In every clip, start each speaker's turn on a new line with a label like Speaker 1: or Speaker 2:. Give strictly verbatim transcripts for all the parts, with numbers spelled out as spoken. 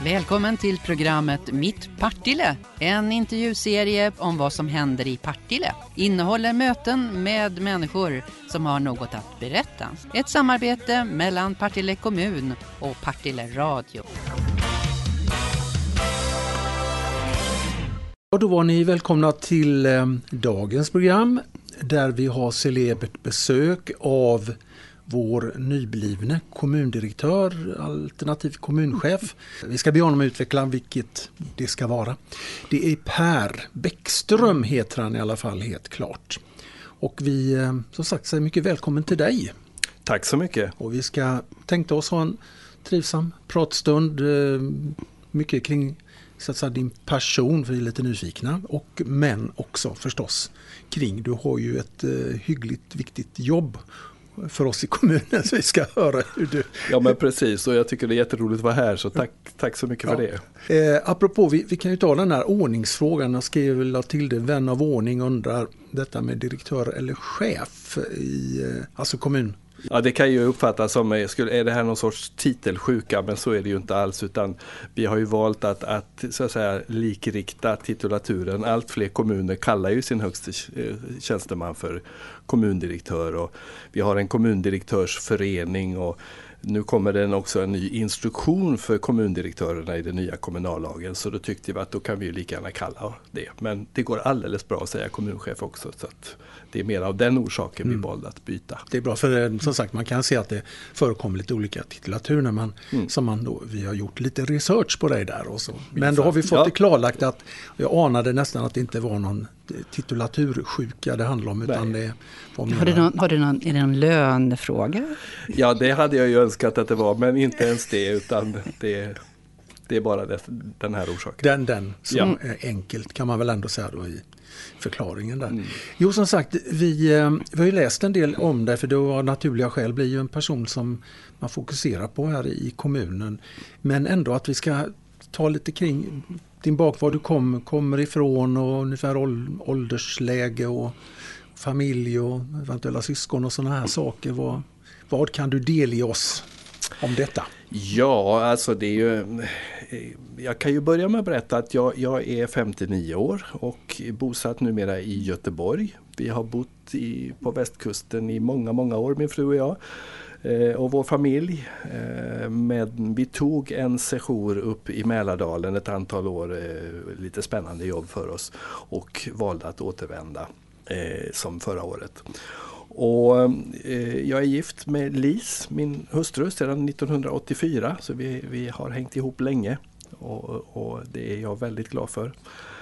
Speaker 1: Välkommen till programmet Mitt Partille, en intervjuserie om vad som händer i Partille. Innehåller möten med människor som har något att berätta. Ett samarbete mellan Partille kommun och Partille radio.
Speaker 2: Och då var ni välkomna till eh, dagens program där vi har celebert besök av vår nyblivne kommundirektör, alternativ kommunchef. Vi ska be honom utveckla vilket det ska vara. Det är Per Bäckström heter han i alla fall helt klart. Och vi som sagt säger mycket välkommen till dig.
Speaker 3: Tack så mycket.
Speaker 2: Och vi ska tänkte oss ha en trivsam pratstund, mycket kring så att säga, din person, för vi är lite nyfikna, och men också förstås kring, du har ju ett eh, hyggligt viktigt jobb för oss i kommunen, så vi ska höra hur du...
Speaker 3: Ja men precis, och jag tycker det är jätteroligt att vara här, så tack, tack så mycket ja. för
Speaker 2: det. Eh, apropå, vi, vi kan ju ta den här ordningsfrågan, jag skrev väl till det, vän av ordning undrar detta med direktör eller chef i eh, alltså kommun.
Speaker 3: Ja, det kan ju uppfattas som, är det här någon sorts titelsjuka, men så är det ju inte alls, utan vi har ju valt att, att så att säga likrikta titulaturen. Allt fler kommuner kallar ju sin högste tjänsteman för kommundirektör, och vi har en kommundirektörsförening, och nu kommer det också en ny instruktion för kommundirektörerna i den nya kommunallagen, så då tyckte vi att då kan vi ju lika gärna kalla det. Men det går alldeles bra att säga kommunchef också, så att det är mer av den orsaken mm. vi valde att byta.
Speaker 2: Det är bra, för som sagt man kan se att det förekommer lite olika titulatur när man, mm. som man då, vi har gjort lite research på det där och så. Men då har vi fått ja. det klarlagt att, jag anade nästan att det inte var någon titulatursjuka det handlar om, utan Nej. det var mer...
Speaker 1: Har du någon, har du någon, är det någon lönefråga?
Speaker 3: Ja, det hade jag ju önskat att det var, men inte ens det, utan det, det är bara det, den här orsaken.
Speaker 2: Den, den som ja. är enkelt kan man väl ändå säga då i förklaringen där. Mm. Jo, som sagt, vi, vi har ju läst en del om det, för det var naturliga skäl blir ju en person som man fokuserar på här i kommunen, men ändå att vi ska ta lite kring din bak, var du kom, kommer ifrån och ungefär åldersläge och familj och eventuella syskon och sådana här saker. Vad, vad kan du delge oss om detta?
Speaker 3: Ja, alltså det är ju... Jag kan ju börja med att berätta att jag, jag är femtionio år och bosatt numera i Göteborg. Vi har bott i, på västkusten i många, många år, min fru och jag. Och vår familj, med, vi tog en sejour upp i Mälardalen ett antal år, lite spännande jobb för oss, och valde att återvända som förra året. Och jag är gift med Lis, min hustru, sedan nittonhundraåttiofyra, så vi, vi har hängt ihop länge, och, och det är jag väldigt glad för.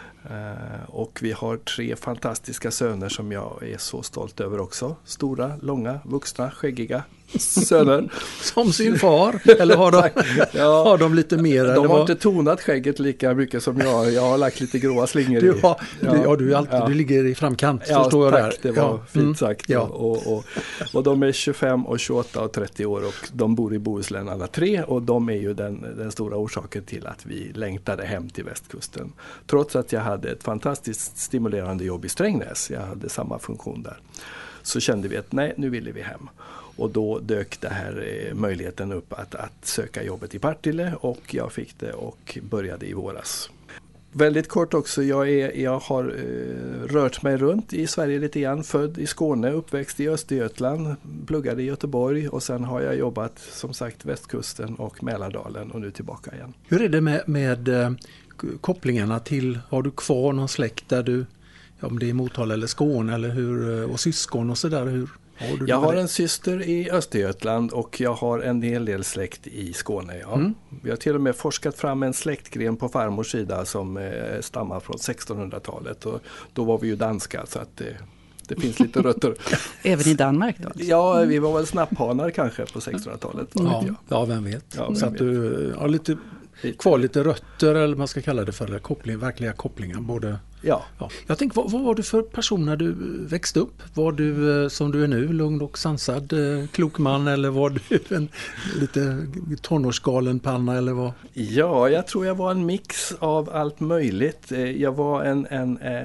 Speaker 3: Uh, och vi har tre fantastiska söner som jag är så stolt över också. Stora, långa, vuxna, skäggiga söner.
Speaker 2: Som sin far? Eller har de, ja, har de lite mer?
Speaker 3: De
Speaker 2: eller
Speaker 3: har
Speaker 2: vad?
Speaker 3: inte tonat skägget lika mycket som jag. Jag har lagt lite gråa slingor
Speaker 2: du har,
Speaker 3: i.
Speaker 2: Ja, du, ja, du, är alltid, ja. du ligger i framkant,
Speaker 3: ja,
Speaker 2: förstår jag
Speaker 3: tack,
Speaker 2: där.
Speaker 3: Det var
Speaker 2: ja.
Speaker 3: fint
Speaker 2: mm.
Speaker 3: sagt.
Speaker 2: Ja.
Speaker 3: Och, och, och de är tjugofem och tjugoåtta och trettio år, och de bor i Bohuslän alla tre, och de är ju den, den stora orsaken till att vi längtade hem till västkusten. Trots att jag hade ett fantastiskt stimulerande jobb i Strängnäs, jag hade samma funktion där, så kände vi att nej, nu ville vi hem. Och då dök det här eh, möjligheten upp att, att söka jobbet i Partille, och jag fick det och började i våras. Väldigt kort också, jag, är, jag har eh, rört mig runt i Sverige lite grann, född i Skåne, uppväxt i Östergötland, pluggade i Göteborg, och sen har jag jobbat som sagt västkusten och Mälardalen, och nu tillbaka igen.
Speaker 2: Hur är det med, med eh, kopplingarna till, har du kvar någon släkt där du, ja, om det är Motala eller Skåne eller hur, och syskon och sådär, hur? Har
Speaker 3: jag har en syster i Östergötland, och jag har en hel del släkt i Skåne. Ja. Mm. Vi har till och med forskat fram en släktgren på farmors sida som eh, stammar från sextonhundratalet, och då var vi ju danska, så att det, det finns lite rötter.
Speaker 1: Även i Danmark då?
Speaker 3: Ja, vi var väl snapphanar kanske på sextonhundratalet.
Speaker 2: Ja, ja, vem vet.
Speaker 3: Ja, vem
Speaker 2: så att
Speaker 3: vet.
Speaker 2: du har lite kvar lite rötter, eller man ska kalla det för koppling, verkliga kopplingar, både
Speaker 3: Ja.
Speaker 2: Ja. Jag tänker, vad, vad var du för person när du växte upp? Var du eh, som du är nu, lugn och sansad, eh, klok man, eller var du en lite tonårsgalen panna eller vad?
Speaker 3: Ja, jag tror jag var en mix av allt möjligt. Eh, Jag var en, en eh,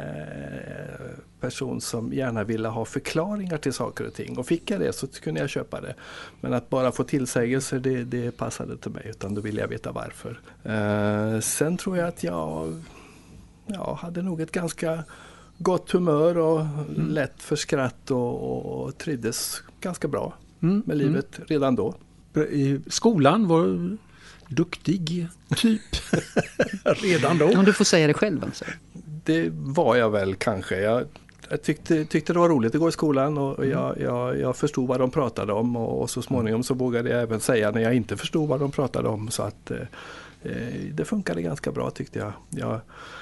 Speaker 3: person som gärna ville ha förklaringar till saker och ting. Och fick jag det så kunde jag köpa det. Men att bara få tillsägelser, det, det passade till mig. Utan då ville jag veta varför. Eh, sen tror jag att jag ja, hade nog ett ganska gott humör och mm. lätt för skratt och, och, och trivdes ganska bra mm. med livet mm. redan då.
Speaker 2: I skolan var du duktig typ redan då?
Speaker 1: Om du får säga det själv alltså.
Speaker 3: Det var jag väl kanske. Jag, jag tyckte, tyckte det var roligt att gå i skolan och mm. jag, jag, jag förstod vad de pratade om och, och så småningom så vågade jag även säga när jag inte förstod vad de pratade om, så att eh, det funkade ganska bra tyckte jag. Jag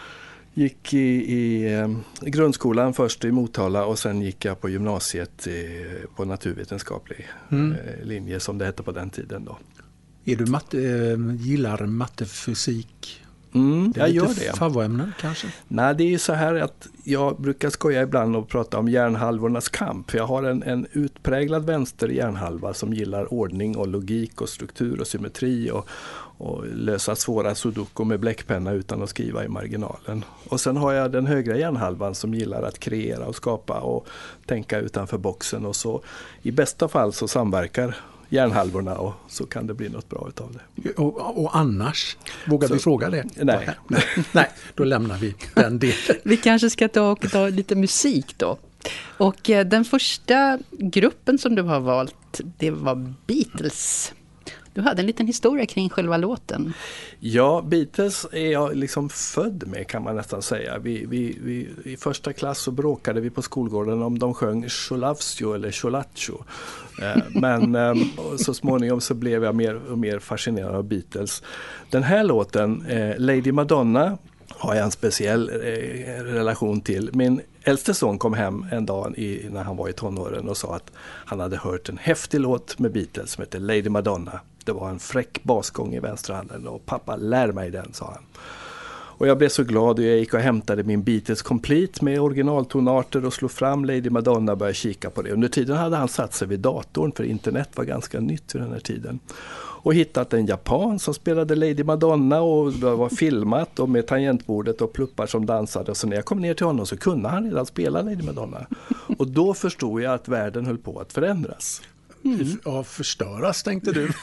Speaker 3: gick i, i eh, grundskolan först i Motala och sen gick jag på gymnasiet i, på naturvetenskaplig mm. eh, linje som det hette på den tiden då.
Speaker 2: Är du matte, äh, gillar mattefysik?
Speaker 3: Mm,
Speaker 2: det
Speaker 3: jag
Speaker 2: är
Speaker 3: gör
Speaker 2: lite
Speaker 3: det.
Speaker 2: Favorämnen kanske?
Speaker 3: Nej, det är ju så här att jag brukar skoja ibland och prata om hjärnhalvornas kamp. Jag har en, en utpräglad vänster hjärnhalva som gillar ordning och logik och struktur och symmetri och, och lösa svåra sudoku med bläckpenna utan att skriva i marginalen. Och sen har jag den högra hjärnhalvan som gillar att kreera och skapa och tänka utanför boxen, och så i bästa fall så samverkar hjärnhalvorna och så kan det bli något bra utav det.
Speaker 2: Och, och annars? Vågar så, vi fråga det?
Speaker 3: Nej.
Speaker 2: nej. Nej, då lämnar vi den delen.
Speaker 1: Vi kanske ska ta, och ta lite musik då. Och eh, den första gruppen som du har valt, det var Beatles. Du hade en liten historia kring själva låten.
Speaker 3: Ja, Beatles är jag liksom född med kan man nästan säga. Vi, vi, vi, i första klass så bråkade vi på skolgården om de sjöng Cholavsio eller Cholacho. Eh, men eh, så småningom så blev jag mer och mer fascinerad av Beatles. Den här låten, eh, Lady Madonna, har jag en speciell eh, relation till. Min äldste son kom hem en dag i, när han var i tonåren och sa att han hade hört en häftig låt med Beatles som heter Lady Madonna. Det var en fräck basgång i vänstra handen och pappa, lär mig den, sa han. Och jag blev så glad och jag gick och hämtade min Beatles Complete med originaltonarter och slog fram Lady Madonna och började kika på det. Under tiden hade han satt sig vid datorn, för internet var ganska nytt vid den här tiden. Och hittat en japan som spelade Lady Madonna och det var filmat och med tangentbordet och pluppar som dansade. Och så när jag kom ner till honom så kunde han redan spela Lady Madonna. Och då förstod jag att världen höll på att förändras.
Speaker 2: Mm. Ja, förstöras tänkte du.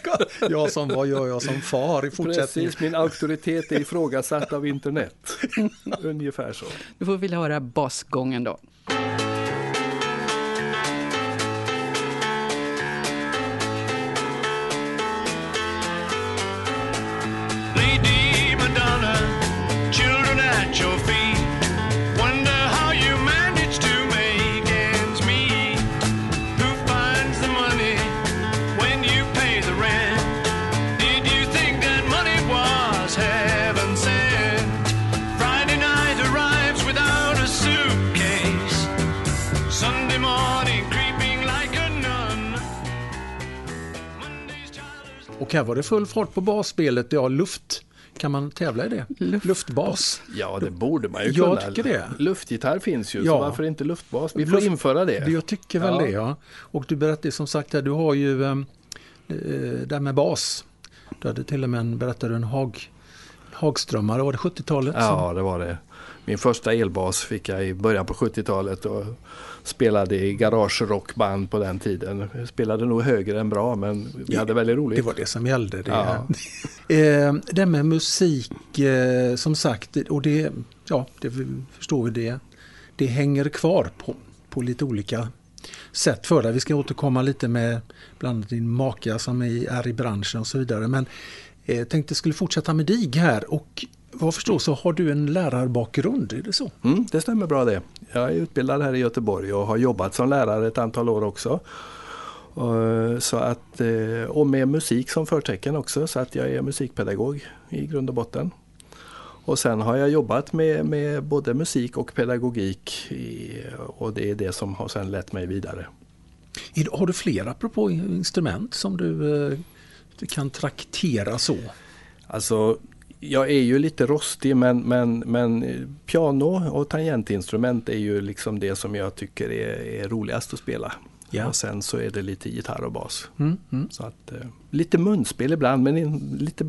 Speaker 2: Jag som, vad gör jag som far i fortsättningen?
Speaker 3: Precis, min auktoritet är ifrågasatt av internet. Ungefär så.
Speaker 1: Du får väl höra basgången då.
Speaker 4: Lady Madonna, children at your feet. Wonder how you manage to make ends meet. Who finds the money when you pay the rent? Did you think that money was heaven sent? Friday night arrives without a suitcase. Sunday morning creeping like a nun. Monday's child is...
Speaker 2: Och här var det full fart på basspelet. Ja, luft. Kan man tävla i det?
Speaker 1: Luft.
Speaker 2: Luftbas.
Speaker 3: Ja, det borde man ju
Speaker 2: jag
Speaker 3: kunna.
Speaker 2: Jag tycker det.
Speaker 3: Luftgitarr finns ju,
Speaker 2: ja.
Speaker 3: Så varför inte luftbas? Vi får
Speaker 2: Luft...
Speaker 3: införa det.
Speaker 2: Jag tycker väl
Speaker 3: ja.
Speaker 2: det, ja. Och du berättade som sagt här, du har ju äh, där med bas. Du hade till och med en, berättade en Hag, Hagströmmare, var det sjuttiotalet?
Speaker 3: Ja, det var det. Min första elbas fick jag i början på sjuttiotalet och spelade i garagerockband på den tiden. Jag spelade nog högre än bra, men vi hade väldigt roligt.
Speaker 2: Det var det som gällde. Det,
Speaker 3: ja.
Speaker 2: det med musik, som sagt, och det, ja, det förstår vi det. Det hänger kvar på, på lite olika sätt för det. Vi ska återkomma lite med bland annat din maka som är, är i branschen och så vidare. Men jag tänkte jag skulle fortsätta med dig här, och vad förstår så har du en lärarbakgrund, är det så?
Speaker 3: Mm, det stämmer bra det. Jag är utbildad här i Göteborg och har jobbat som lärare ett antal år också. Så att, och med musik som förtecken också, så att jag är musikpedagog i grund och botten. Och sen har jag jobbat med, med både musik och pedagogik i, och det är det som har sen lett mig vidare.
Speaker 2: Har du flera apropå instrument som du kan traktera så?
Speaker 3: Alltså, Jag är ju lite rostig men, men, men piano och tangentinstrument är ju liksom det som jag tycker är, är roligast att spela. Ja. Och sen så är det lite gitarr och bas. Mm, mm. Så att, eh, lite munspel ibland men in, lite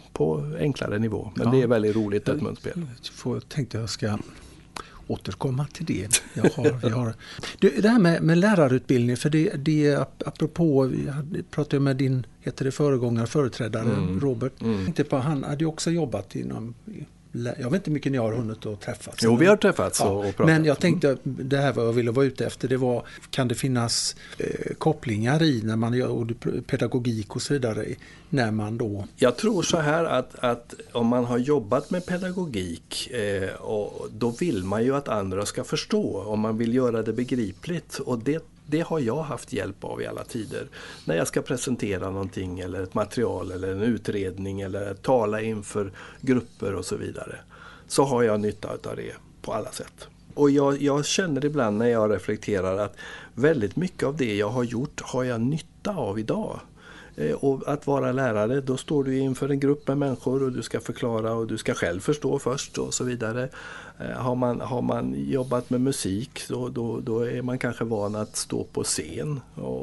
Speaker 3: på enklare nivå. Men ja. Det är väldigt roligt ett munspel.
Speaker 2: Jag tänkte jag ska återkomma till det. Jag har, jag har. Det här med, med lärarutbildning, för det, det apropå, vi pratade med din heter det föregångare, företrädare mm. Robert. Mm. Jag tänkte på, han hade ju också jobbat inom, jag vet inte mycket ni har hunnit att träffas.
Speaker 3: Jo, vi har träffats ja, och pratat.
Speaker 2: Men jag tänkte, det här vad jag ville vara ute efter, det var, kan det finnas eh, kopplingar i när man gör pedagogik och så vidare, när man då...
Speaker 3: Jag tror så här att, att om man har jobbat med pedagogik eh, och då vill man ju att andra ska förstå, om man vill göra det begripligt, och det Det har jag haft hjälp av i alla tider. När jag ska presentera någonting eller ett material eller en utredning eller tala inför grupper och så vidare. Så har jag nytta av det på alla sätt. Och jag, jag känner ibland när jag reflekterar att väldigt mycket av det jag har gjort har jag nytta av idag. Och att vara lärare, då står du inför en grupp med människor och du ska förklara och du ska själv förstå först och så vidare. Har man, har man jobbat med musik då, då, då är man kanske van att stå på scen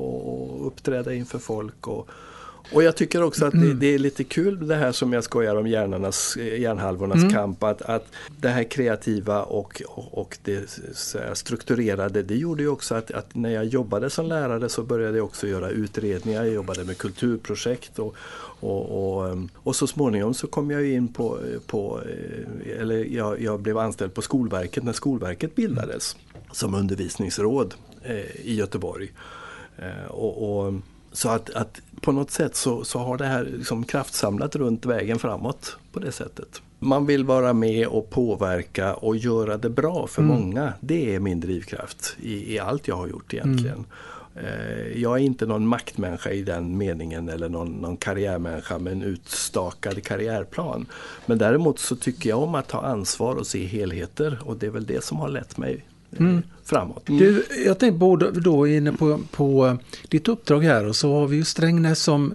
Speaker 3: och uppträda inför folk. Och, och jag tycker också att det, det är lite kul det här som jag skojar om hjärnornas, hjärnhalvornas mm. kamp. Att, att det här kreativa och, och, och det så här, strukturerade, det gjorde ju också att, att när jag jobbade som lärare så började jag också göra utredningar. Jag jobbade med kulturprojekt och, och, och, och så småningom så kom jag in på, på eller jag, jag blev anställd på Skolverket när Skolverket bildades som undervisningsråd eh, i Göteborg. Eh, och, och Så att, att på något sätt så, så har det här liksom kraftsamlat runt vägen framåt på det sättet. Man vill vara med och påverka och göra det bra för mm. många. Det är min drivkraft i, i allt jag har gjort egentligen. Mm. Jag är inte någon maktmänniska i den meningen eller någon, någon karriärmänniska med en utstakad karriärplan. Men däremot så tycker jag om att ta ansvar och se helheter, och det är väl det som har lett mig Mm. framåt. Mm.
Speaker 2: Du, jag tänkte både då inne på, på ditt uppdrag här, och så har vi ju Strängnäs som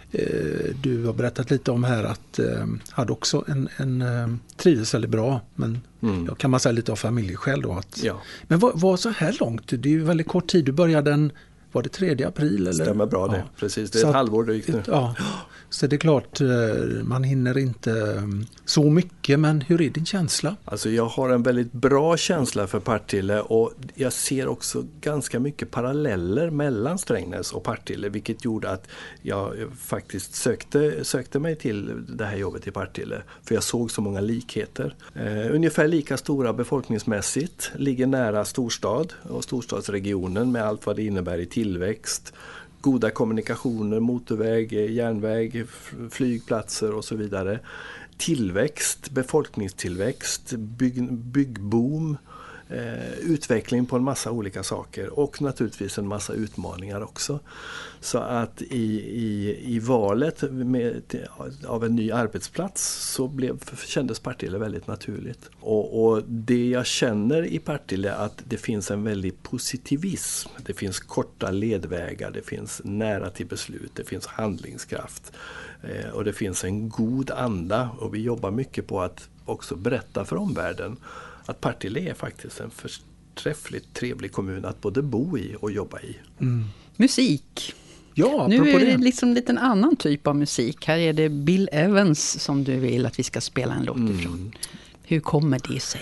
Speaker 2: eh, du har berättat lite om här att eh, hade också en, en eh, trivdes väldigt bra, men mm. ja, kan man säga lite av familjeskäl då. Att, ja. Men vad, vad så här långt? Det är ju väldigt kort tid. Du började den, var det tredje april? Eller?
Speaker 3: Stämmer bra det,
Speaker 2: ja.
Speaker 3: Precis. Det är
Speaker 2: så
Speaker 3: ett halvår drygt nu.
Speaker 2: Ja. Så det är klart, man hinner inte så mycket, men hur är din känsla?
Speaker 3: Alltså jag har en väldigt bra känsla för Partille, och jag ser också ganska mycket paralleller mellan Strängnäs och Partille, vilket gjorde att jag faktiskt sökte, sökte mig till det här jobbet i Partille, för jag såg så många likheter. Eh, ungefär lika stora befolkningsmässigt, ligger nära storstad och storstadsregionen med allt vad det innebär i tillväxt. Goda kommunikationer, motorväg, järnväg, flygplatser och så vidare. Tillväxt, befolkningstillväxt, bygg, byggboom, eh, utveckling på en massa olika saker, och naturligtvis en massa utmaningar också. Så att i, i, i valet med, av en ny arbetsplats så blev, kändes Partille väldigt naturligt. Och, och det jag känner i Partille är att det finns en väldigt positivism. Det finns korta ledvägar, det finns nära till beslut, det finns handlingskraft. Eh, och det finns en god anda, och vi jobbar mycket på att också berätta för omvärlden att Partille är faktiskt en förträffligt trevlig kommun att både bo i och jobba i.
Speaker 1: Mm. Musik.
Speaker 2: Ja,
Speaker 1: nu är det,
Speaker 2: det
Speaker 1: liksom lite en annan typ av musik. Här är det Bill Evans som du vill att vi ska spela en låt ifrån. Mm. Hur kommer det sig?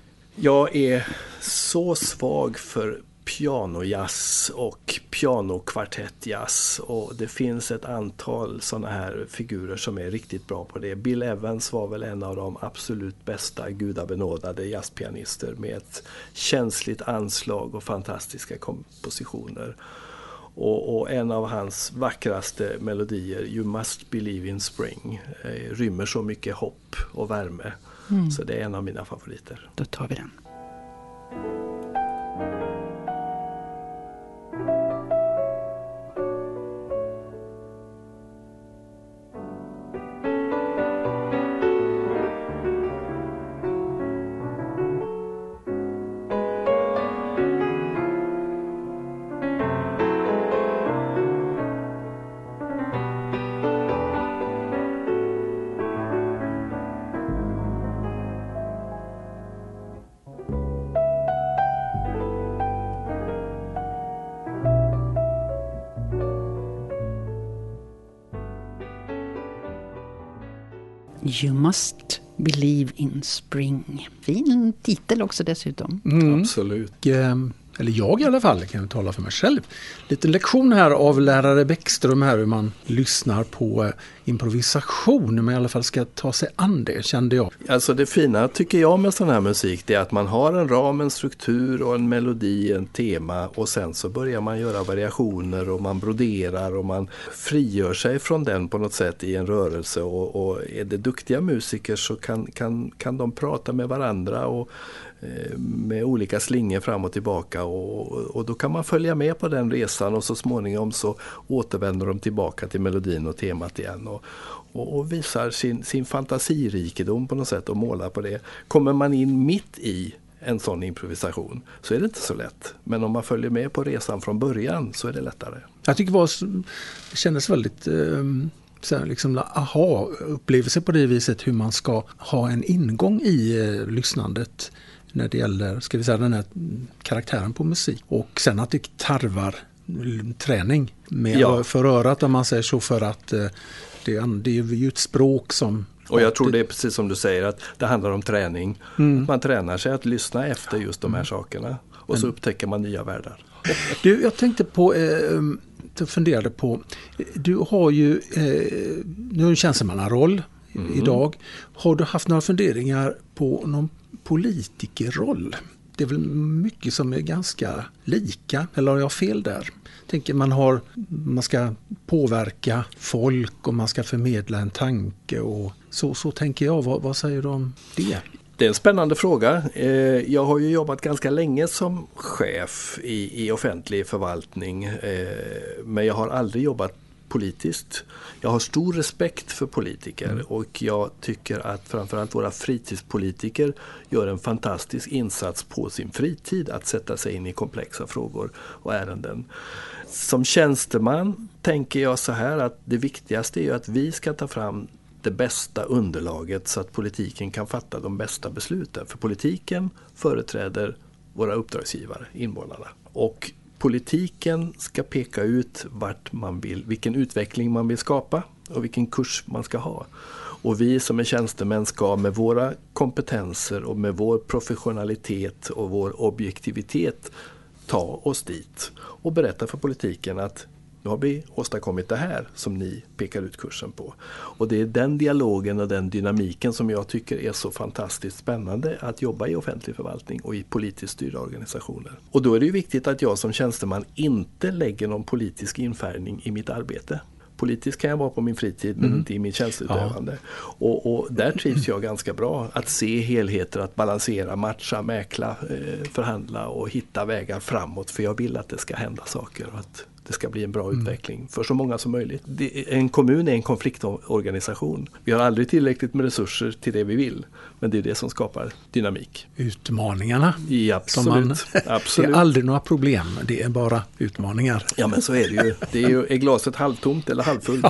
Speaker 3: Jag är så svag för pianojazz och pianokvartettjazz, och det finns ett antal sådana här figurer som är riktigt bra på det. Bill Evans var väl en av de absolut bästa gudabenådade jazzpianister med ett känsligt anslag och fantastiska kompositioner. Och, och en av hans vackraste melodier, You Must Believe in Spring, eh, rymmer så mycket hopp och värme. Mm. Så det är en av mina favoriter.
Speaker 1: Då tar vi den. You must believe in spring. Fin titel också dessutom.
Speaker 2: Mm.
Speaker 3: Absolut.
Speaker 2: Och, eh, eller jag i alla fall, kan jag tala för mig själv. Lite lektion här av lärare Bäckström här hur man lyssnar på eh, improvisation, men i alla fall ska ta sig an det, kände jag.
Speaker 3: Alltså det fina tycker jag med sån här musik, det är att man har en ram, en struktur och en melodi, en tema, och sen så börjar man göra variationer och man broderar och man frigör sig från den på något sätt i en rörelse, och, och är det duktiga musiker så kan, kan, kan de prata med varandra och med olika slingor fram och tillbaka, och, och då kan man följa med på den resan, och så småningom så återvänder de tillbaka till melodin och temat igen och, och, och visar sin, sin fantasirikedom på något sätt och målar på det. Kommer man in mitt i en sån improvisation så är det inte så lätt, men om man följer med på resan från början så är det lättare.
Speaker 2: Jag tycker det, var, det kändes väldigt eh, så här, liksom, aha, upplevelse på det viset hur man ska ha en ingång i eh, lyssnandet när det gäller, ska vi säga, den här karaktären på musik. Och sen att det tarvar träning med
Speaker 3: ja.
Speaker 2: för örat, om man säger så, för att eh, det, det är ju ett språk som...
Speaker 3: Och jag tror det är precis som du säger, att det handlar om träning. Mm. Man tränar sig att lyssna efter just de här sakerna. Och Men, så upptäcker man nya världar.
Speaker 2: Du, jag tänkte på, eh, jag funderade på, du har ju eh, nu en tjänstemannaroll mm. idag. Har du haft några funderingar på någon politikerroll? Det är väl mycket som är ganska lika, eller har jag fel där? Jag tänker man har, man ska påverka folk och man ska förmedla en tanke, och så, så tänker jag. Vad, vad säger du om det?
Speaker 3: Det är en spännande fråga. Jag har ju jobbat ganska länge som chef i, i offentlig förvaltning, men jag har aldrig jobbat politiskt. Jag har stor respekt för politiker mm. och jag tycker att framförallt våra fritidspolitiker gör en fantastisk insats på sin fritid att sätta sig in i komplexa frågor och ärenden. Som tjänsteman tänker jag så här, att det viktigaste är ju att vi ska ta fram det bästa underlaget så att politiken kan fatta de bästa besluten. För politiken företräder våra uppdragsgivare, invånarna. Och politiken ska peka ut vart man vill, vilken utveckling man vill skapa och vilken kurs man ska ha. Och vi som är tjänstemän ska med våra kompetenser och med vår professionalitet och vår objektivitet ta oss dit och berätta för politiken att nu har vi åstadkommit det här som ni pekar ut kursen på. Och det är den dialogen och den dynamiken som jag tycker är så fantastiskt spännande att jobba i offentlig förvaltning och i politiskt styrda organisationer. Och då är det ju viktigt att jag som tjänsteman inte lägger någon politisk infärgning i mitt arbete. Politiskt kan jag vara på min fritid men mm. inte i min tjänsteutövande. Ja. Och, och där trivs jag ganska bra. Att se helheter, att balansera, matcha, mäkla, eh, förhandla och hitta vägar framåt. För jag vill att det ska hända saker och att det ska bli en bra mm. utveckling för så många som möjligt. Det, en kommun är en konfliktorganisation. Vi har aldrig tillräckligt med resurser till det vi vill. Men det är det som skapar dynamik.
Speaker 2: Utmaningarna.
Speaker 3: Ja, absolut. Man, absolut.
Speaker 2: Det är aldrig några problem, det är bara utmaningar.
Speaker 3: Ja, men så är det ju. Det är ju är glaset halvtomt eller halvfullt?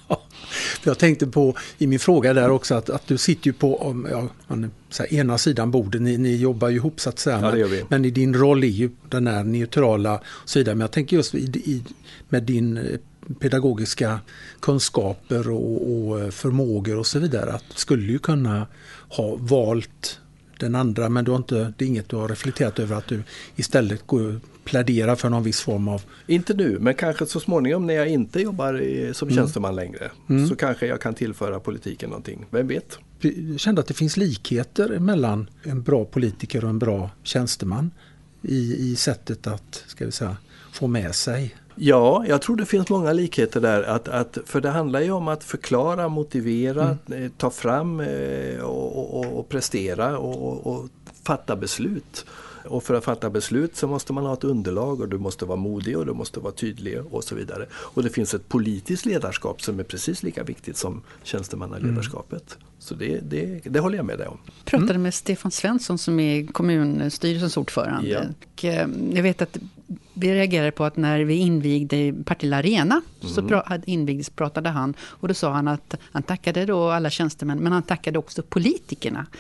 Speaker 2: Jag tänkte på i min fråga där också att, att du sitter ju på om, ja, så här, ena sidan bordet, ni, ni jobbar ju ihop så att säga,
Speaker 3: ja, det gör vi.
Speaker 2: Men, men i din roll är ju den här neutrala sidan. Men jag tänker just i, i, med din pedagogiska kunskaper och, och förmågor och så vidare, att skulle ju kunna ha valt den andra, men du har inte, det är inget du har reflekterat över att du istället går plädera för någon viss form av...
Speaker 3: Inte nu, men kanske så småningom när jag inte jobbar som mm. tjänsteman längre mm. så kanske jag kan tillföra politiken någonting. Vem vet?
Speaker 2: Jag kände att det finns likheter mellan en bra politiker och en bra tjänsteman i, i sättet att, ska vi säga, få med sig.
Speaker 3: Ja, jag tror det finns många likheter där. Att, att, för det handlar ju om att förklara, motivera, mm. ta fram och, och, och prestera och, och fatta beslut. Och för att fatta beslut så måste man ha ett underlag och du måste vara modig och du måste vara tydlig och så vidare. Och det finns ett politiskt ledarskap som är precis lika viktigt som tjänstemannaledarskapet. Mm. Så det, det, det håller jag med dig om.
Speaker 1: Jag pratade med Stefan Svensson som är kommunstyrelsens ordförande. Ja. Och jag vet att vi reagerade på att när vi invigde Partille Arena mm. så pra- invigdes, pratade han och då sa han att han tackade då alla tjänstemän men han tackade också politikerna.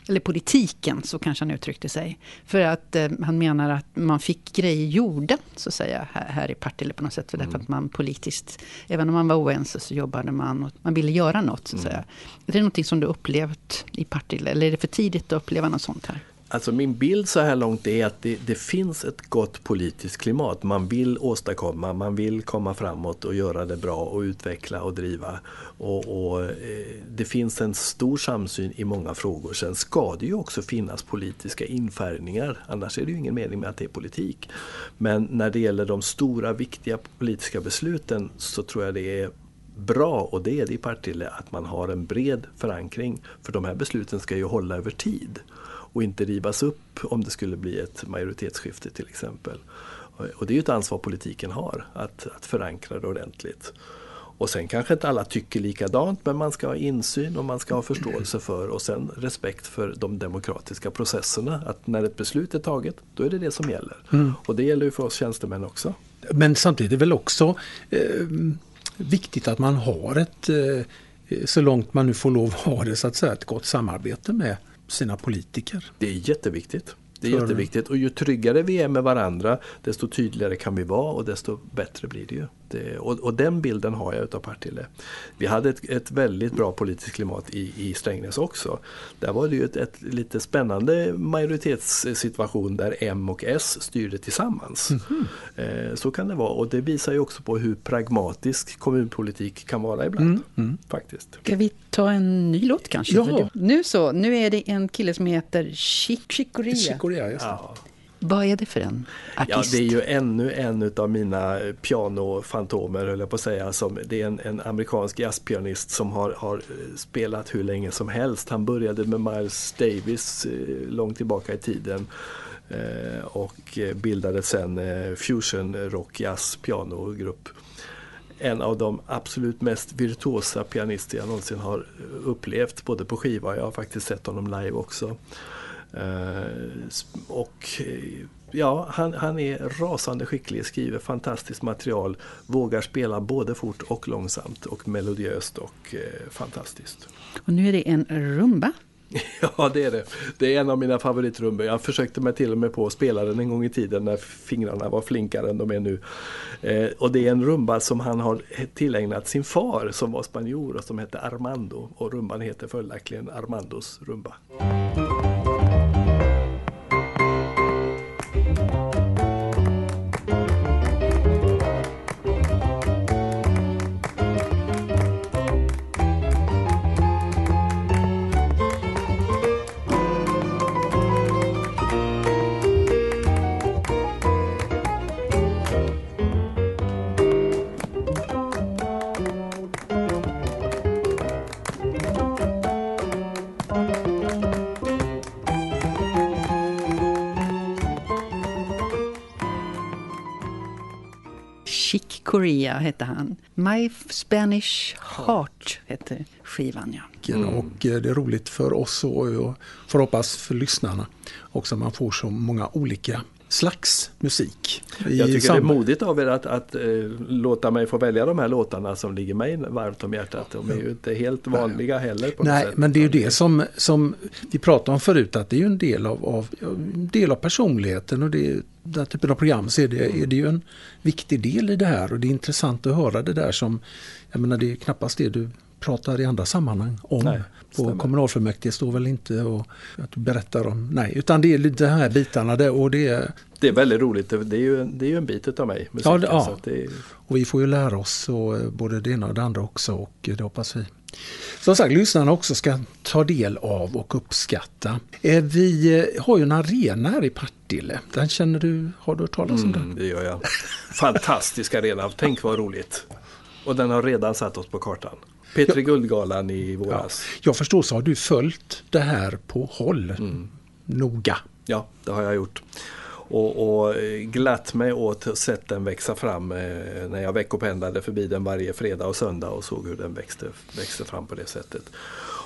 Speaker 1: eller politiken, så kanske han uttryckte sig. För att eh, han menar att man fick grejer gjorda, så att säga, här, här i Partille på något sätt. För mm. därför att man politiskt, även om man var oense, så jobbade man och man ville göra något, så att säga. Mm. Är det någonting som du upplevt i Partille, eller är det för tidigt att uppleva något sånt här?
Speaker 3: Alltså min bild så här långt är att det, det finns ett gott politiskt klimat. Man vill åstadkomma, man vill komma framåt och göra det bra och utveckla och driva. Och, och eh, det finns en stor samsyn i många frågor. Sen ska det ju också finnas politiska infärgningar. Annars är det ju ingen mening med att det är politik. Men när det gäller de stora viktiga politiska besluten så tror jag det är bra, och det är det i Partille, att man har en bred förankring. För de här besluten ska ju hålla över tid och inte rivas upp om det skulle bli ett majoritetsskifte till exempel. Och det är ju ett ansvar politiken har, att, att förankra det ordentligt. Och sen kanske inte alla tycker likadant, men man ska ha insyn och man ska ha förståelse för, och sen respekt för de demokratiska processerna. Att när ett beslut är taget, då är det det som gäller. Mm. Och det gäller ju för oss tjänstemän också.
Speaker 2: Men samtidigt är det väl också eh, viktigt att man har ett, eh, så långt man nu får lov att ha det, så att säga, ett gott samarbete med sina politiker.
Speaker 3: Det är jätteviktigt. Det är jätteviktigt. Och ju tryggare vi är med varandra, desto tydligare kan vi vara och desto bättre blir det ju. Det, och, och den bilden har jag utav Partille. Vi hade ett, ett väldigt bra politiskt klimat i, i Strängnäs också. Där var det ju ett, ett lite spännande majoritetssituation där M och S styrde tillsammans. Mm-hmm. Eh, så kan det vara. Och det visar ju också på hur pragmatisk kommunpolitik kan vara ibland. Mm. Mm. Faktiskt.
Speaker 1: Ska vi ta en ny låt kanske?
Speaker 2: Ja.
Speaker 1: Nu så, nu är det en kille som heter Chick Chicoria.
Speaker 2: Chicoria, just det.
Speaker 3: Ja.
Speaker 1: Vad är det för en artist?
Speaker 3: Ja, det är ju ännu en av mina pianofantomer, höll jag på att säga. Som, det är en, en amerikansk jazzpianist som har, har spelat hur länge som helst. Han började med Miles Davis eh, långt tillbaka i tiden eh, och bildade sen eh, fusion rock jazz pianogrupp. En av de absolut mest virtuosa pianister jag någonsin har upplevt, både på skiva, jag har faktiskt sett honom live också. Uh, och ja, han, han är rasande skicklig, skriver fantastiskt material, vågar spela både fort och långsamt och melodiöst och uh, fantastiskt.
Speaker 1: Och nu är det en rumba.
Speaker 3: Ja, det är det. Det är en av mina favoritrumbor. Jag försökte mig till och med på att spela den en gång i tiden när fingrarna var flinkare än de är nu. Eh, och det är en rumba som han har tillägnat sin far som var spanjor och som hette Armando. Och rumban heter följaktligen Armandos rumba.
Speaker 1: Chick Corea hette han. My Spanish Heart hette skivan, ja.
Speaker 2: Mm. Och det är roligt för oss och för hoppas för lyssnarna också, man får så många olika slags musik.
Speaker 3: Jag tycker sam- det är modigt av er att, att äh, låta mig få välja de här låtarna som ligger mig varmt om hjärtat. De är ju inte helt vanliga heller på
Speaker 2: Nej,
Speaker 3: något sätt.
Speaker 2: Men det är ju det som, som vi pratade om förut, att det är ju en del av, av, en del av personligheten, och det, den typen av program så är det, är det ju en viktig del i det här, och det är intressant att höra det där som, jag menar, det är knappast det du pratar i andra sammanhang om. Nej, på kommunalfullmäktige står väl inte och att du berättar om, nej, utan det är de här bitarna där, och det är...
Speaker 3: Det är väldigt roligt, det är ju, det är ju en bit av mig.
Speaker 2: Ja, det, ja.
Speaker 3: Så att det är...
Speaker 2: och vi får ju lära oss och, både det ena och det andra också, och det hoppas vi. Som sagt, lyssnarna också ska ta del av och uppskatta. Vi har ju en arena här i Partille. Den känner du, har du hört talas om den?
Speaker 3: Mm, det gör jag. Fantastisk arena, tänk vad roligt. Och den har redan satt oss på kartan. Petri Guldgalan i våras.
Speaker 2: Ja, jag förstår, så har du följt det här på håll mm. noga.
Speaker 3: Ja, det har jag gjort. Och, och glatt mig åt att sett den växa fram eh, när jag veckopendlade förbi den varje fredag och söndag och såg hur den växte, växte fram på det sättet.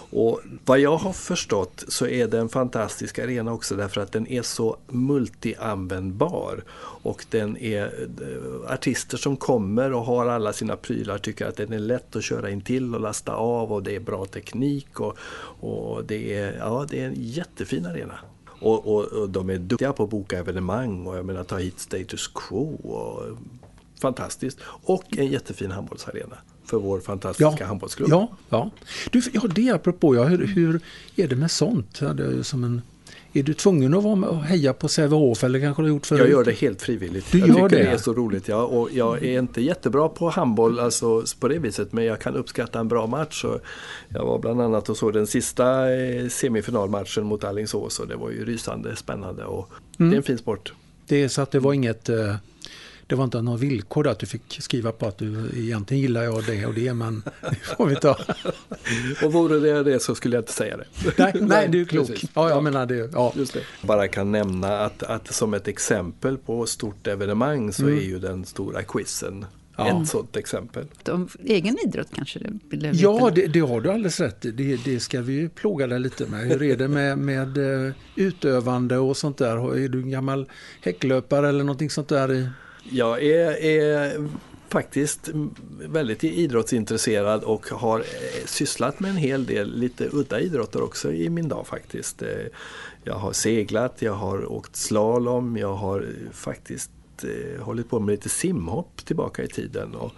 Speaker 3: Och vad jag har förstått så är det en fantastisk arena också därför att den är så multianvändbar och den är artister som kommer och har alla sina prylar tycker att den är lätt att köra in till och lasta av och det är bra teknik och, och det, är, ja, det är en jättefin arena. Och, och, och de är duktiga på att boka evenemang och jag menar ta hit Status Quo och fantastiskt. Och en jättefin handbollsarena för vår fantastiska
Speaker 2: ja,
Speaker 3: handbollsklubb.
Speaker 2: Ja, ja. Du, ja, det apropå, ja, hur, hur är det med sånt? Ja, det är, som en, är du tvungen att vara med och heja på Sävehof eller kanske du har gjort förut?
Speaker 3: Jag gör det helt frivilligt.
Speaker 2: Du
Speaker 3: jag
Speaker 2: gör
Speaker 3: tycker
Speaker 2: det?
Speaker 3: det är så roligt. Ja, och jag är inte jättebra på handboll alltså, på det viset men jag kan uppskatta en bra match. Och jag var bland annat och såg den sista eh, semifinalmatchen mot Alingsås och det var ju rysande spännande och mm. det är en fin sport.
Speaker 2: Det är så att det var inget... Eh, Det var inte några villkor där att du fick skriva på att du egentligen gillar jag det och det, men det får vi ta.
Speaker 3: Och vore det det så skulle jag inte säga det.
Speaker 2: Nej, nej du är klok.
Speaker 3: Precis.
Speaker 2: Ja, jag menar det. Ja.
Speaker 3: Just det. Bara kan nämna att, att som ett exempel på stort evenemang så mm. är ju den stora quizen ja. ett sådant exempel.
Speaker 5: Om egen idrott kanske det blev
Speaker 2: Ja, det, det har du alldeles rätt. Det, det ska vi ju plåga dig lite med. Hur är det med, med utövande och sånt där? Är du en gammal häcklöpare eller någonting sånt där i...
Speaker 3: Jag är, är faktiskt väldigt idrottsintresserad och har sysslat med en hel del lite udda idrotter också i min dag faktiskt. Jag har seglat, jag har åkt slalom, jag har faktiskt hållit på med lite simhopp tillbaka i tiden och,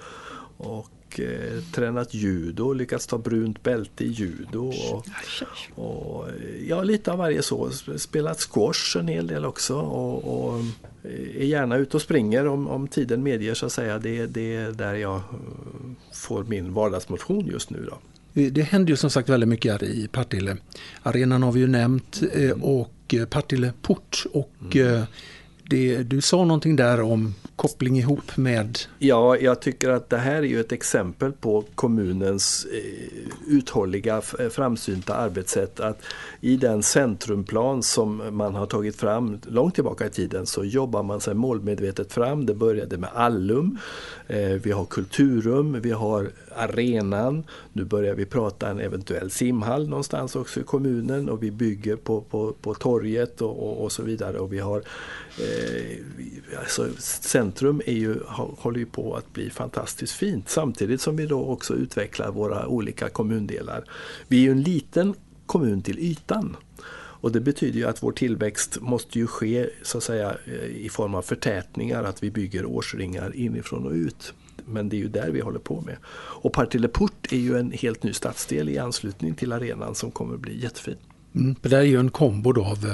Speaker 3: och eh, tränat judo, lyckats ta brunt bälte i judo och, och ja, lite av varje så. Spelat squash en hel del också och, och är gärna ute och springer om, om tiden medger så att säga. Det, det är där jag får min vardagsmotion just nu då.
Speaker 2: Det händer ju som sagt väldigt mycket här i Partille. Arenan har vi ju nämnt och Partille Port och mm. det, du sa någonting där om koppling ihop med...
Speaker 3: Ja, jag tycker att det här är ju ett exempel på kommunens eh, uthålliga framsynta arbetssätt. Att i den centrumplan som man har tagit fram långt tillbaka i tiden så jobbar man sig målmedvetet fram. Det började med Allum, eh, vi har kulturrum, vi har arenan. Nu börjar vi prata en eventuell simhall någonstans också i kommunen och vi bygger på, på, på torget och, och, och så vidare. Och vi har eh, alltså, centrum är ju, håller ju på att bli fantastiskt fint samtidigt som vi då också utvecklar våra olika kommundelar. Vi är ju en liten kommun till ytan och det betyder ju att vår tillväxt måste ju ske så att säga i form av förtätningar, att vi bygger årsringar inifrån och ut. Men det är ju där vi håller på med. Och Partille Port är ju en helt ny stadsdel i anslutning till arenan som kommer att bli jättefin.
Speaker 2: Mm, det där är ju en kombo då av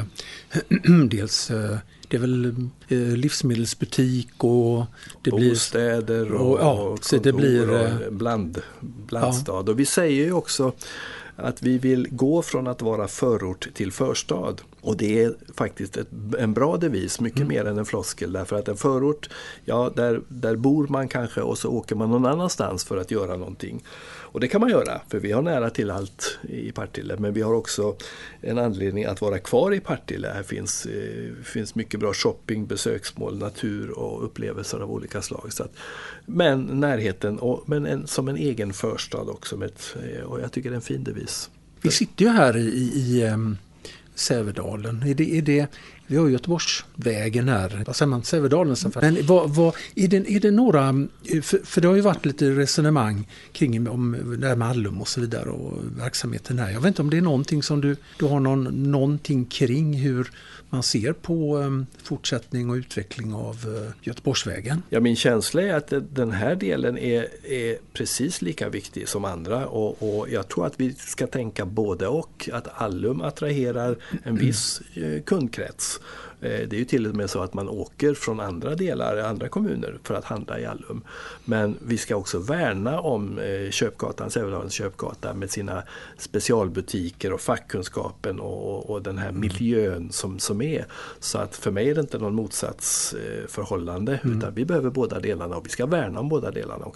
Speaker 2: dels det är väl livsmedelsbutik och det
Speaker 3: bostäder
Speaker 2: blir,
Speaker 3: och,
Speaker 2: och, ja,
Speaker 3: och
Speaker 2: så det blir
Speaker 3: och bland, blandstad. Ja. Och vi säger ju också att vi vill gå från att vara förort till förstad. Och det är faktiskt ett, en bra devis, mycket mm. mer än en floskel. Därför att en förort, ja där, där bor man kanske och så åker man någon annanstans för att göra någonting. Och det kan man göra, för vi har nära till allt i Partille. Men vi har också en anledning att vara kvar i Partille. Här finns, eh, finns mycket bra shopping, besöksmål, natur och upplevelser av olika slag. Så att, men närheten, och, men en, som en egen förstad också. Med ett, och jag tycker det är en fin devis.
Speaker 2: Vi sitter ju här i, i, i um, Sävedalen. Är det, är det, vi har Göteborgsvägen här. Vad säger man? Sävedalen. Men vad, vad, är, det, är det några... För, för det har ju varit lite resonemang kring om det här med Allum och så vidare och verksamheten här. Jag vet inte om det är någonting som du, du har någon, någonting kring hur man ser på um, fortsättning och utveckling av uh, Göteborgsvägen.
Speaker 3: Ja, min känsla är att den här delen är, är precis lika viktig som andra och, och jag tror att vi ska tänka både och, att Allum attraherar en viss uh, kundkrets. Det är ju till och med så att man åker från andra delar, andra kommuner för att handla i Allum. Men vi ska också värna om köpgatan, Sävedalens köpgata med sina specialbutiker och fackkunskapen och, och den här miljön som, som är. Så att för mig är det inte någon motsatsförhållande mm. utan vi behöver båda delarna och vi ska värna om båda delarna också.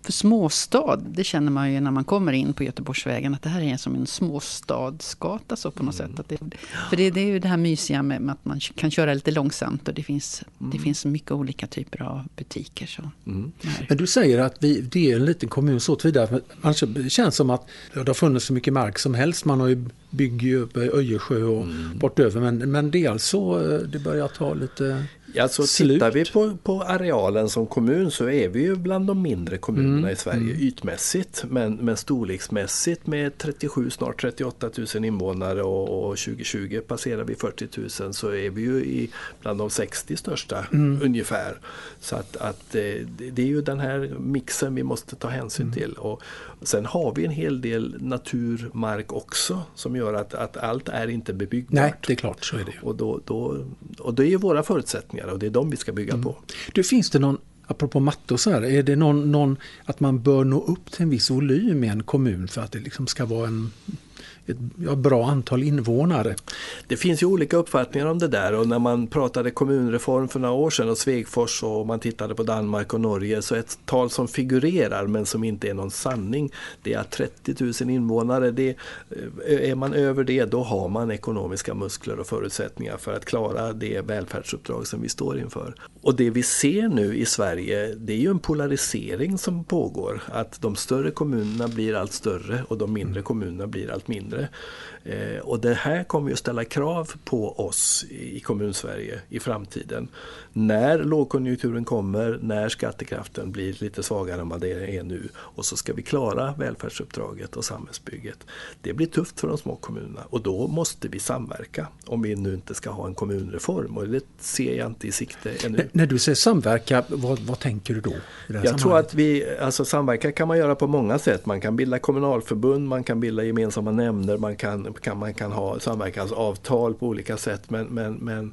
Speaker 5: För småstad, det känner man ju när man kommer in på Göteborgsvägen, att det här är som en småstadsgata så på något mm. sätt. Att det, för det, det är ju det här mysiga med, med att man kan köra lite långsamt och det finns, mm. det finns mycket olika typer av butiker. Så.
Speaker 2: Mm. Men du säger att vi, det är en liten kommun så vidare. Det känns som att det har funnits så mycket mark som helst. Man har ju byggt upp Öjersjö och mm. bortöver. Men, men det är alltså, det börjar ta lite...
Speaker 3: Alltså, tittar vi på, på arealen som kommun så är vi ju bland de mindre kommunerna mm. i Sverige mm. ytmässigt, men, men storleksmässigt med trettiosju, snart trettioåtta tusen invånare och, och tjugo tjugo passerar vi fyrtio tusen, så är vi ju i bland de sextio största mm. ungefär. Så att, att det, det är ju den här mixen vi måste ta hänsyn mm. till. Och sen har vi en hel del naturmark också som gör att, att allt är inte bebyggbart.
Speaker 2: Nej, det är klart, så är det.
Speaker 3: Och, då, då, och det är ju våra förutsättningar och det är de vi ska bygga mm. på.
Speaker 2: Du, finns det någon, apropå matte och så här, är det någon, någon att man bör nå upp till en viss volym i en kommun för att det liksom ska vara en, ett ja, bra antal invånare?
Speaker 3: Det finns ju olika uppfattningar om det där, och när man pratade kommunreform för några år sedan och Svegfors och man tittade på Danmark och Norge, så ett tal som figurerar men som inte är någon sanning, det är att trettio tusen invånare, det, är man över det då har man ekonomiska muskler och förutsättningar för att klara det välfärdsuppdrag som vi står inför. Och det vi ser nu i Sverige, det är ju en polarisering som pågår, att de större kommunerna blir allt större och de mindre kommunerna blir allt mindre. Eh, och det här kommer ju att ställa krav på oss i kommunsverige i framtiden. När lågkonjunkturen kommer, när skattekraften blir lite svagare än vad det är nu, och så ska vi klara välfärdsuppdraget och samhällsbygget. Det blir tufft för de små kommunerna och då måste vi samverka om vi nu inte ska ha en kommunreform, och det ser jag inte i sikte ännu.
Speaker 2: N- när du säger samverka, vad, vad tänker du då?
Speaker 3: Jag tror att vi, alltså samverka kan man göra på många sätt. Man kan bilda kommunalförbund, man kan bilda gemensamma nämnder, man kan, kan, man kan ha samverkansavtal på olika sätt. Men, men, men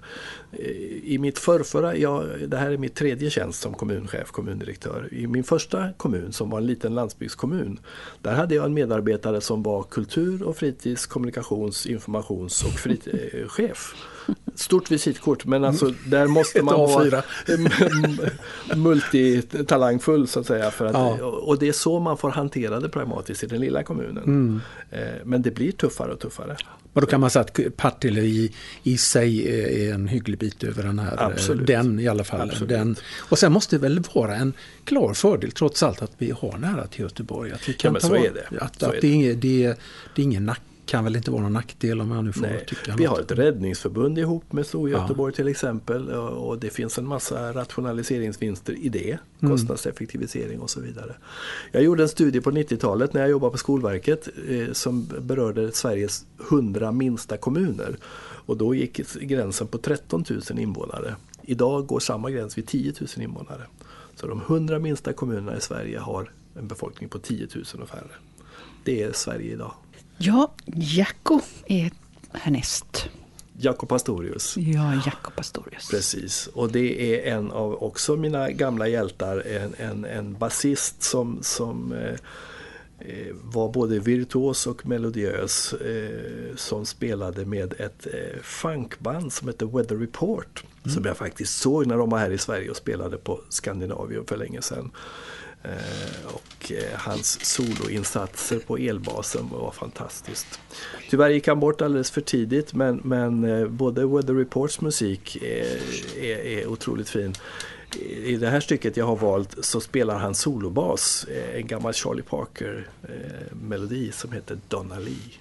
Speaker 3: i mitt förrförra, ja, det här är mitt tredje tjänst som kommunchef, kommundirektör. I min första kommun som var en liten landsbygdskommun, där hade jag en medarbetare som var kultur- och fritids-, kommunikations-, informations- och fritidschef. Stort visitkort, men alltså där måste man vara multitalangfull så att säga, för att, ja. och det är så man får hantera det pragmatiskt i den lilla kommunen. Mm. Men det blir tuffare och tuffare.
Speaker 2: Och då kan man säga att Partille i, i sig är en hygglig bit över den här. Absolut. Den i alla fall. Den. Och sen måste det väl vara en klar fördel trots allt att vi har nära till Göteborg. Att vi kan
Speaker 3: ja, men så är det.
Speaker 2: Att,
Speaker 3: så
Speaker 2: att
Speaker 3: är
Speaker 2: det, det. Är, det, är, det är ingen nack. Kan väl inte vara någon nackdel om man nu får
Speaker 3: Nej,
Speaker 2: tycka
Speaker 3: vi
Speaker 2: något.
Speaker 3: har ett räddningsförbund ihop med Storgöteborg ja. till exempel, och det finns en massa rationaliseringsvinster i det, mm. kostnadseffektivisering och så vidare. Jag gjorde en studie på nittiotalet när jag jobbade på Skolverket eh, som berörde Sveriges hundra minsta kommuner, och då gick gränsen på tretton tusen invånare. Idag går samma gräns vid tio tusen invånare. Så de hundra minsta kommunerna i Sverige har en befolkning på tio tusen och färre. Det är Sverige idag.
Speaker 5: Ja, Jacko är härnäst.
Speaker 3: Jacko Pastorius.
Speaker 5: Ja, Jacko Pastorius.
Speaker 3: Precis, och det är en av också mina gamla hjältar, en, en, en basist som, som eh, var både virtuos och melodiös, eh, som spelade med ett eh, funkband som heter Weather Report, mm. som jag faktiskt såg när de var här i Sverige och spelade på Skandinavium för länge sedan. Eh, och eh, hans soloinsatser på elbasen var fantastiskt. Tyvärr gick han bort alldeles för tidigt, men, men eh, både Weather Reports musik är, är, är otroligt fin. I det här stycket jag har valt så spelar han solobas, eh, en gammal Charlie Parker eh, melodi som heter Donna Lee.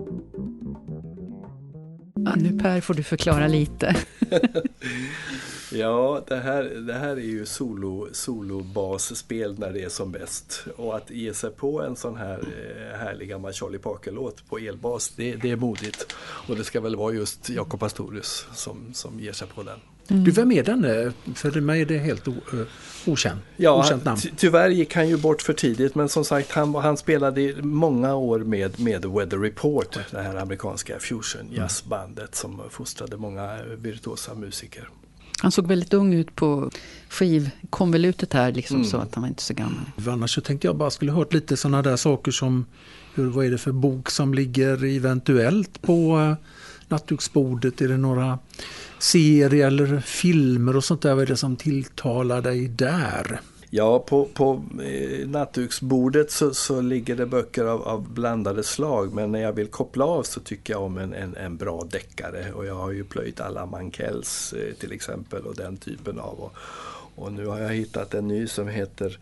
Speaker 5: Ja, nu Per får du förklara lite.
Speaker 3: Ja, det här, det här är ju solo, solobasspel när det är som bäst. Och att ge sig på en sån här eh, härlig gammal Charlie Parker-låt på elbas, det, det är modigt. Och det ska väl vara just Jakob Pastorius som, som ger sig på den.
Speaker 2: Mm. Du, vem är den? För mig är det helt o, uh, okänd.
Speaker 3: Ja,
Speaker 2: okänt namn.
Speaker 3: Ty- tyvärr gick han ju bort för tidigt, men som sagt han, han spelade i många år med, med Weather Report, det här amerikanska fusion jazzbandet som fostrade många virtuosa musiker.
Speaker 5: Han såg väldigt ung ut på skivkonvolutet här, liksom,
Speaker 3: Mm.
Speaker 5: så att han var inte så gammal.
Speaker 2: Annars så tänkte jag bara skulle hört lite sådana där saker som hur, vad är det för bok som ligger eventuellt på uh, nattduksbordet? Är det några serier eller filmer och sånt där? Vad är det som tilltalar dig där?
Speaker 3: Ja, på, på eh, nattduksbordet så, så ligger det böcker av, av blandade slag, men när jag vill koppla av så tycker jag om en, en, en bra deckare, och jag har ju plöjt alla Mankells eh, till exempel och den typen av, och, och nu har jag hittat en ny som heter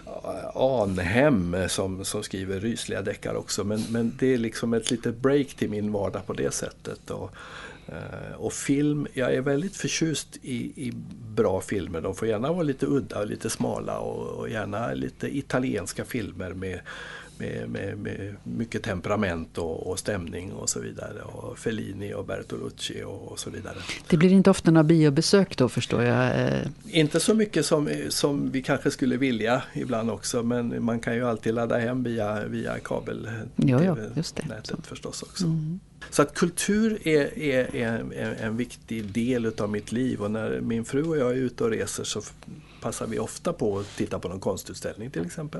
Speaker 3: Anhem som, som skriver rysliga deckar också, men, men det är liksom ett litet break till min vardag på det sättet. Och, och film, jag är väldigt förtjust i, i bra filmer. De får gärna vara lite udda och lite smala, och, och gärna lite italienska filmer med, med, med, med mycket temperament och, och stämning och så vidare. Och Fellini och Bertolucci och, och så vidare. Det
Speaker 5: blir inte ofta några biobesök då, förstår jag?
Speaker 3: Inte så mycket som, som vi kanske skulle vilja ibland också, men man kan ju alltid ladda hem via, via kabel
Speaker 5: ja, ja, just det.
Speaker 3: nätet förstås också.
Speaker 5: Mm.
Speaker 3: Så att kultur är, är, är en, en viktig del av mitt liv, och när min fru och jag är ute och reser så passar vi ofta på att titta på någon konstutställning till exempel.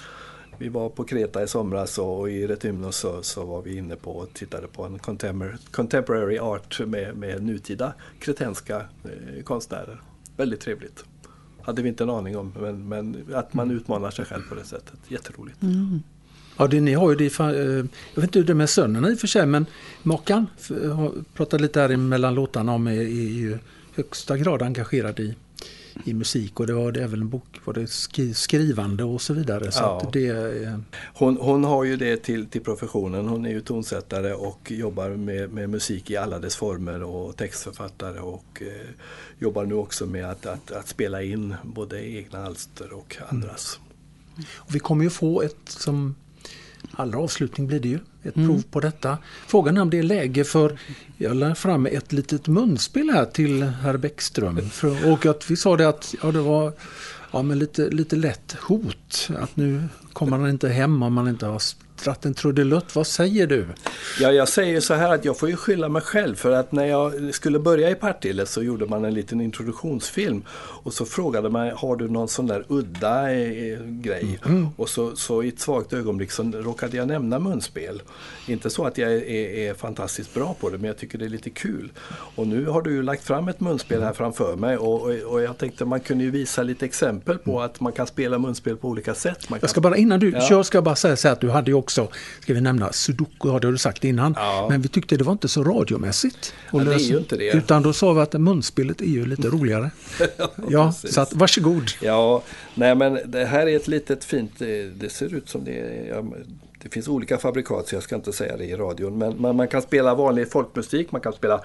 Speaker 3: Vi var på Kreta i somras, och i Retymnos så, så var vi inne på och tittade på en contemporary, contemporary art med, med nutida kretenska eh, konstnärer. Väldigt trevligt. Hade vi inte en aning om, men, men att man utmanar sig själv på det sättet. Jätteroligt.
Speaker 5: Mm.
Speaker 2: Ja, det, ni har ju det, jag vet inte hur det är med sönerna i och för sig, men Makan pratade lite här mellan låtarna om är, är ju högsta grad engagerad i, i musik, och det var det även en bok, var det skri, skrivande och så vidare. Så
Speaker 3: ja.
Speaker 2: att det är...
Speaker 3: hon, hon har ju det till, till professionen, hon är ju tonsättare och jobbar med, med musik i alla dess former, och textförfattare, och eh, jobbar nu också med att, att, att spela in både egna alster och andras.
Speaker 2: Mm. Och vi kommer ju få ett som allra avslutning blir det ju ett
Speaker 5: mm.
Speaker 2: prov på detta. Frågan är om det är läge för, jag lade fram ett litet munspel här till herr Bäckström. För, och att vi sa det att ja, det var ja, men lite, lite lätt hot. Att nu kommer man inte hem om man inte har dratt en trudelutt. Vad säger du?
Speaker 3: Ja, jag säger så här att jag får ju skylla mig själv, för att när jag skulle börja i Partille så gjorde man en liten introduktionsfilm, och så frågade man, har du någon sån där udda eh, grej? Mm. Och så, så i ett svagt ögonblick så råkade jag nämna munspel. Inte så att jag är, är fantastiskt bra på det, men jag tycker det är lite kul. Och nu har du ju lagt fram ett munspel här framför mig, och, och, och jag tänkte man kunde ju visa lite exempel på att man kan spela munspel på olika sätt. Man kan...
Speaker 2: Jag ska bara, innan du
Speaker 3: ja.
Speaker 2: kör, ska jag bara säga så att du hade ju också, ska vi nämna, Sudoku har du sagt innan,
Speaker 3: ja.
Speaker 2: men vi tyckte det var inte så radiomässigt.
Speaker 3: Ja, det är ju inte det.
Speaker 2: Utan då sa vi att munspelet är ju lite roligare. Ja, så att varsågod.
Speaker 3: Ja, nej men det här är ett litet fint, det ser ut som det är, ja, det finns olika fabrikat så jag ska inte säga det i radion, men man, man kan spela vanlig folkmusik, man kan spela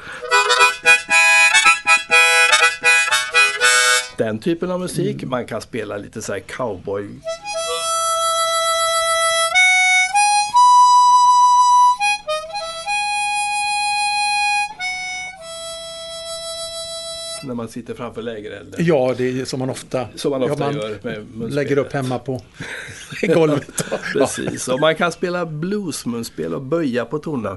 Speaker 3: den typen av musik, mm. man kan spela lite så här cowboy. När man sitter framför lägerelden.
Speaker 2: Ja, det är som man ofta,
Speaker 3: som man ofta
Speaker 2: ja, man
Speaker 3: gör med
Speaker 2: lägger upp hemma på golvet.
Speaker 3: Precis, och man kan spela bluesmunspel och böja på tonerna.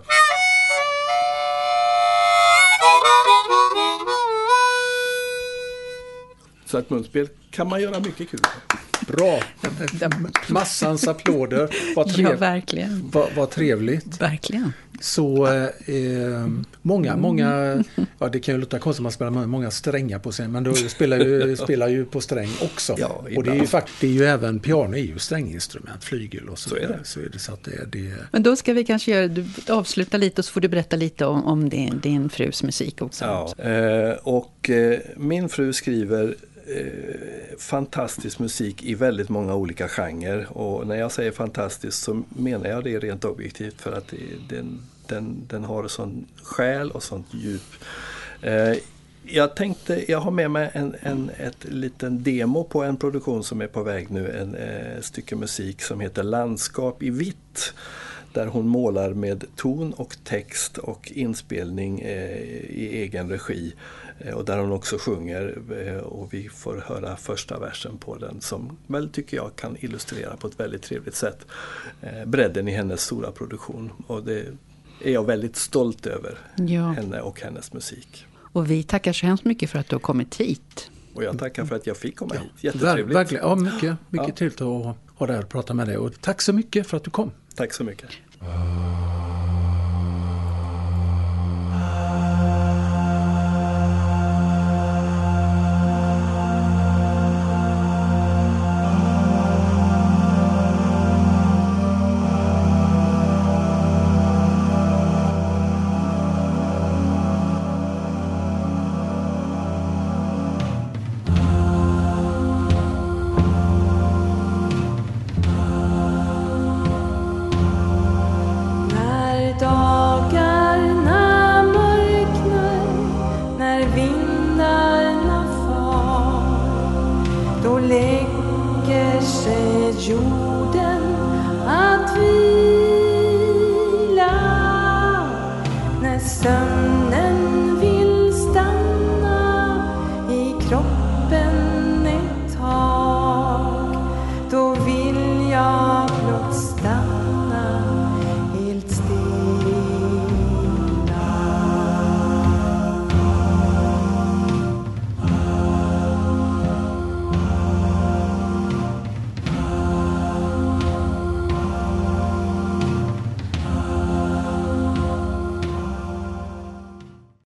Speaker 3: Så att munspel kan man göra mycket kul.
Speaker 2: Bra. Massans applåder. Vad trev...
Speaker 5: Ja, verkligen.
Speaker 2: Vad, vad trevligt.
Speaker 5: Verkligen.
Speaker 2: Så eh, många, många, ja det kan ju låta konstigt att man spelar många strängar på sig, men då spelar ju, spelar ju på sträng också.
Speaker 3: Ja,
Speaker 2: och det är ju faktiskt, det är ju även piano är ju stränginstrument, flygel och så, så är det. Så är det, så att det, det...
Speaker 5: Men då ska vi kanske göra, du, avsluta lite och så får du berätta lite om, om din, din frus musik också.
Speaker 3: Ja, eh, och eh, min fru skriver Eh, fantastisk musik i väldigt många olika genrer, och när jag säger fantastisk så menar jag det rent objektivt, för att det, den, den, den har sån själ och sånt djup. Eh, Jag tänkte, jag har med mig en, en ett liten demo på en produktion som är på väg nu, en eh, stycke musik som heter Landskap i vitt, där hon målar med ton och text och inspelning eh, i egen regi, eh, och där hon också sjunger, eh, och vi får höra första versen på den som väl tycker jag kan illustrera på ett väldigt trevligt sätt eh, bredden i hennes stora produktion, och det är jag väldigt stolt över,
Speaker 5: Ja.
Speaker 3: henne och hennes musik.
Speaker 5: Och vi tackar så hemskt mycket för att du har kommit hit.
Speaker 3: Och jag tackar för att jag fick komma hit.
Speaker 2: Ver-
Speaker 3: Jättetrevligt.
Speaker 2: verkligen, ja, mycket, mycket
Speaker 3: Ja.
Speaker 2: trevligt att ha dig här och prata med dig. Och tack så mycket för att du kom.
Speaker 3: Tack så mycket.
Speaker 6: När dagarna mörknar, när vindarna far, då lägger sig jorden att vila. När sömnen vill stanna i kroppen